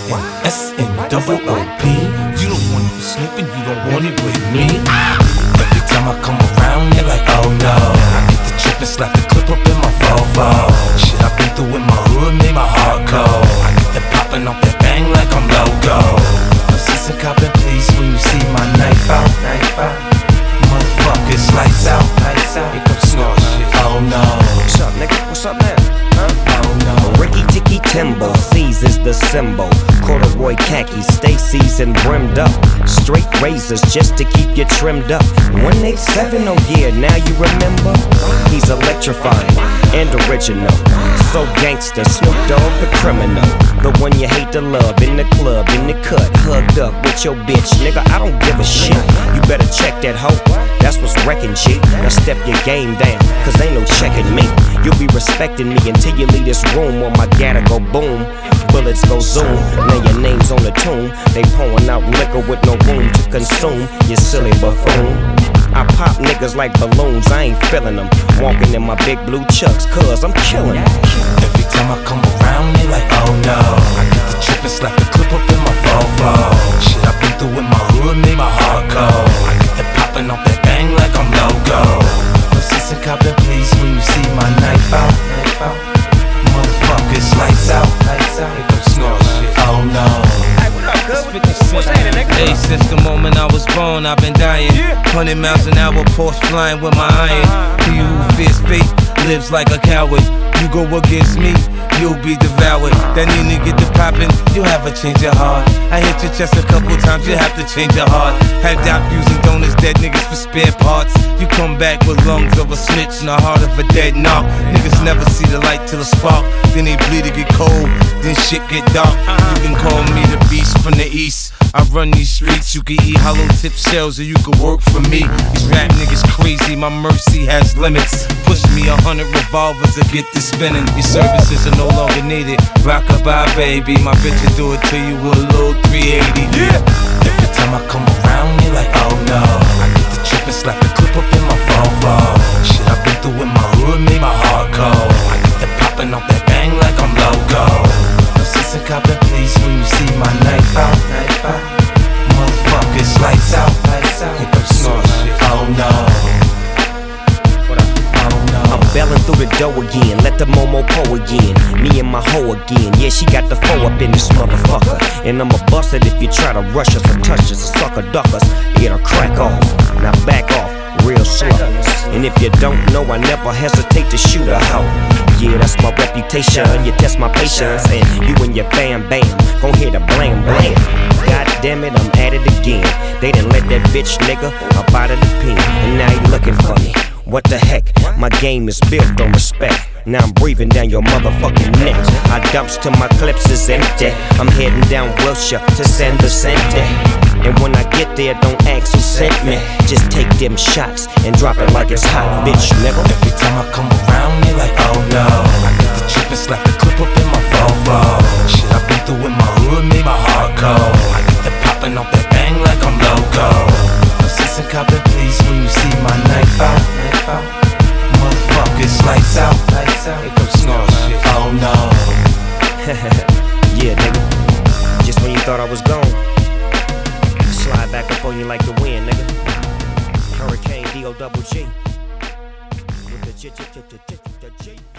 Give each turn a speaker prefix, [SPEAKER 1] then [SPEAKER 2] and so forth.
[SPEAKER 1] I-N-S-N-O-O-P. You don't want it slipping, you don't want it with me. Every time I come around, you're like, oh no. I get the trip and slap the clip up in my Volvo. Shit I've been through with my hood made my heart cold. I get the popping off that bang like I'm logo. No sense in copping, please, when you see my knife out. Motherfuckers, lights out. Here comes snore shit. Oh no.
[SPEAKER 2] What's up, nigga? What's up now?
[SPEAKER 1] Oh no.
[SPEAKER 2] Ricky Ticky Timbo, C's is the symbol. Corduroy khakis, stay seasoned, brimmed up. Straight razors just to keep you trimmed up. 187, oh yeah, now you remember? He's electrifying and original. So gangster, Snoop Dogg the criminal. The one you hate to love, in the club, in the cut, hugged up with your bitch. Nigga, I don't give a shit. You better check that hoe, that's what's wrecking G. Now step your game down, cause ain't no checking me. You'll be respecting me until you leave this room, or my gather go boom. Bullets go zoom, now your name's on the tomb. They pouring out liquor with no room to consume, you silly buffoon. I pop niggas like balloons, I ain't feeling them. Walking in my big blue chucks, cause I'm killing them.
[SPEAKER 1] Every time I come around, they like, oh no. I get the trip and slap the clip up in my Volvo. Shit I've been through with my hood made my heart cold. I get the popping off that bang like I'm logo. No sense in copping, please, when you see my knife out. Motherfuckers, lights out. Here comes snore shit. Oh no.
[SPEAKER 2] Hey, what up, cuz? What's happening, nigga?
[SPEAKER 3] Hey, since the moment I was born, I've been dying. 100 miles an hour, Porsche flying with my iron. He who fears fate lives like a coward. You go against me, you'll be devoured. That need to get the poppin', you'll have a change of heart. I hit your chest a couple times, you have to change your heart. Had doubt using donors, dead niggas for spare parts. You come back with lungs of a snitch and a heart of a dead knock. Niggas never see the light till the spark. Then they bleed to get cold, then shit get dark. You can call me the beast from the east. I run these streets, you can eat hollow tip shells or you can work for me. These rap niggas crazy, my mercy has limits. Push me 100 revolvers to get this spinning. Your services are no longer needed. Rock-a-bye, baby, my bitch will do it to you with a little 380.
[SPEAKER 1] Every time I come around, you're like, oh no. I get the trip and slap the clip up in my Volvo. Shit I've been through with my hood made my heart cold. I get the popping off that bang like I'm logo. No sense in copping, please, when you see my knife out. Motherfuckers, lights out. Here comes snore shit. Oh no.
[SPEAKER 2] I'm belling through the dough again, let the Momo po again. Me and my hoe again, yeah, she got the foe up in this motherfucker. And I'ma bust it if you try to rush us or touch us or sucker duck us. It'll crack off, now back off, real slow. And if you don't know, I never hesitate to shoot a hoe. Yeah, that's my reputation, you test my patience. And you and your bam bam, gon' hear the blam blam. God damn it, I'm at it again. They done let that bitch nigga up out of the pen, and now he looking for me. What the heck, my game is built on respect. Now I'm breathing down your motherfucking neck. I dumps till my clips is empty. I'm heading down Wilshire to San Vicente. And when I get there, don't ask who sent me. Just take them shots and drop it like it's hot, bitch, nigga.
[SPEAKER 1] Every time I come around, they like, oh no. I get the trip and slap the clip up in my Volvo. Shit I've been through with my hood made my heart cold. I get the popping off that bang like I'm logo. No sense in copping, please, when you see my knife out. Motherfuckers, lights out. Here comes snore shit. Oh no.
[SPEAKER 2] Yeah, nigga. Just when you thought I was gone, slide back up on you like the wind, nigga. Hurricane D-O-double-G. With the G.